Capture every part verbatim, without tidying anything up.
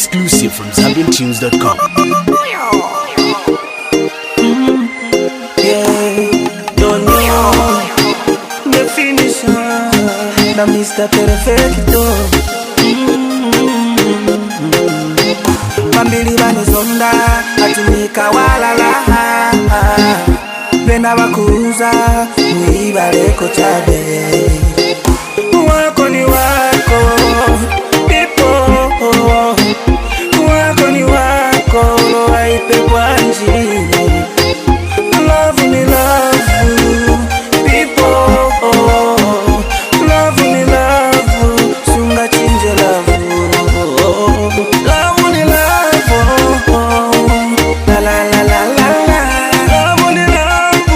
Exclusive from Zambian Tunes dot com. Mm, yeah, don't know definition. The Mister Perfecto. Bambili banizonda atumika walala. Bena bakuza muibaleko chabe. Wako ni wako people, wako ni wako waipe kwa njini. Love me love you people, love me love you, sunga chinje love you. Love me love you, la la la la la la. Love me love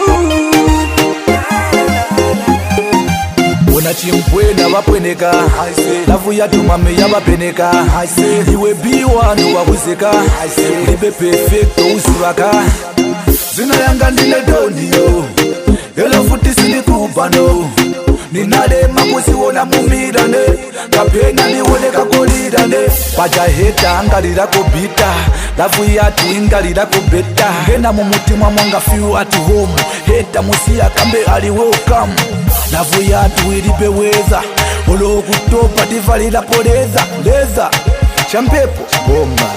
you. Unachimpwena wapweneka lavu ya tumame ya wapeneka iwe biwa nuwa huzeka libe perfecto usivaka zina yanga ndine donio ela futi sini kupano ninade makusi wona mumirane kapena niwone kakolirane paja heta angalira kubita lavu yatu ingalira kubeta ngena mumutima mwanga fiu at home heta musia kambe ali welcome lavu yatu ilipe weza olo kutopa divalila poleza leza champepo bomba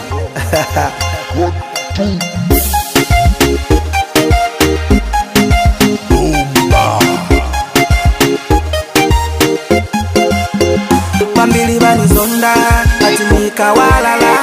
Bambili banizonda atumika walala.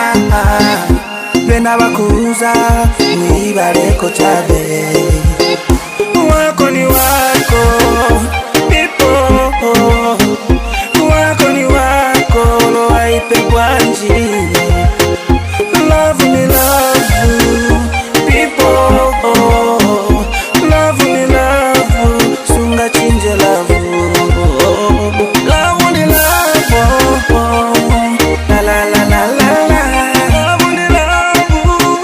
Bena bakuza muibaleko chabe. Wako ni wako people, wako ni wako lo waipe kwa njini. Love me love you people, love me love you, sunga chinje love you. Love me love you, la la la la la la. Love me love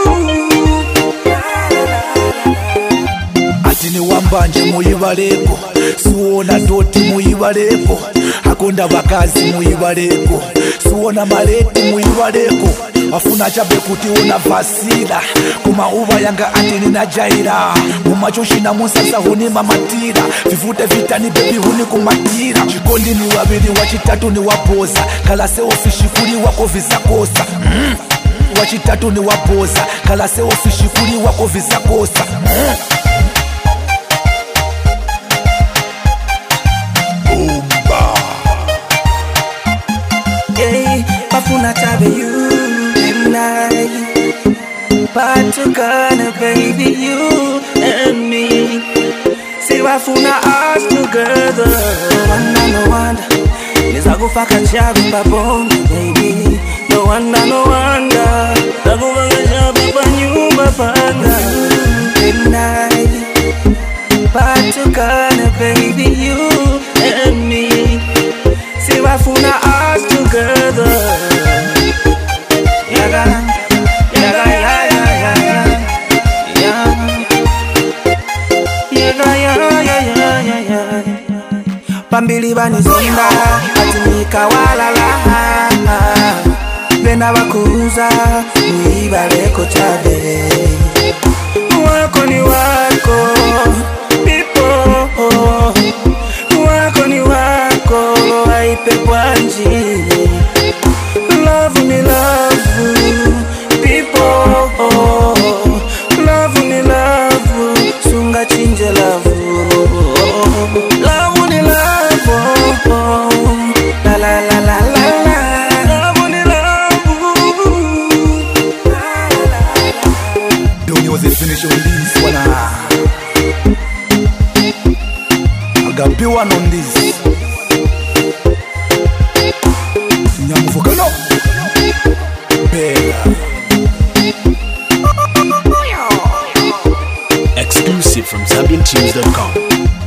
you. atini wambanje muyibaleko suona doti muyibaleko akonda bakazi muyibaleko suona maleti muyibaleko afuna chabe kuti una vasila kuma uva yanga atini na jaira mumacho shina musasa huni mamatira vivute vitani bebi huni kumatira chikondi ni wabili wachitatu ni wapoza kala se ofishi kuli wako visakosa mm. wachitatu ni wapoza kala se ofishi kuli wako visakosa mm. Yeah, bafuna chabe you and I, but you gonna baby you and me. See bafuna us together. No wonder, no wonder, nizagufaka chabe babonga baby. No wonder, no wonder, nizagufaka chabe banyumba panga. And I, but you gonna baby you and me. See bafuna us together. Yaga, yaga, yaga, yaga, yaga, yaga, yaga, yaga. Bambili banizonda atumika walala. Bena bakuza muibaleko chabe. Wako ni wako people, wako ni wako waipe kwa njini. Love me love you people, love me love you, sunga chinje love you. Love me love you, la la la la la la. Love me love you. Don't use the finish on this one. I got be one on this. Nyamuvukano Bella. Exclusive from Zambian Tunes dot com.